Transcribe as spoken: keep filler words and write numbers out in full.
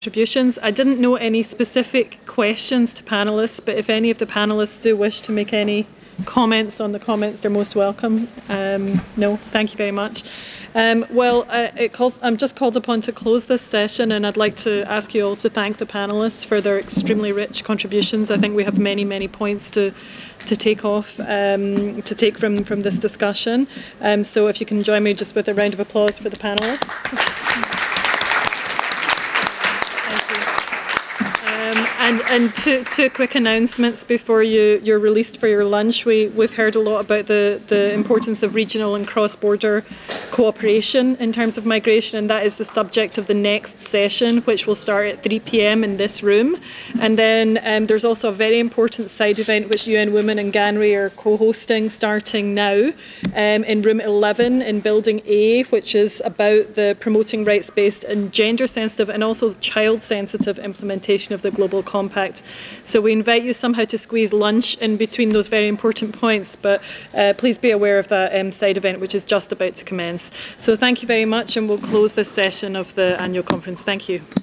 contributions. I didn't know any specific questions to panellists, but if any of the panellists do wish to make any comments on the comments, they're most welcome. Um, no, thank you very much. Um, well, uh, it calls, I'm just called upon to close this session, and I'd like to ask you all to thank the panellists for their extremely rich contributions. I think we have many, many points to to take off, um, to take from, from this discussion. Um, so if you can join me just with a round of applause for the panellists. Um, and and two, two quick announcements before you, you're released for your lunch. We, we've heard a lot about the, the importance of regional and cross-border cooperation in terms of migration, and that is the subject of the next session, which will start at three p m in this room. And then um, there's also a very important side event which U N Women and GANRI are co-hosting starting now um, in room eleven in Building A, which is about the promoting rights-based and gender-sensitive and also child-sensitive implementation of the Global Compact. So we invite you somehow to squeeze lunch in between those very important points, but uh, please be aware of that um, side event which is just about to commence. So thank you very much, and we'll close this session of the annual conference. Thank you.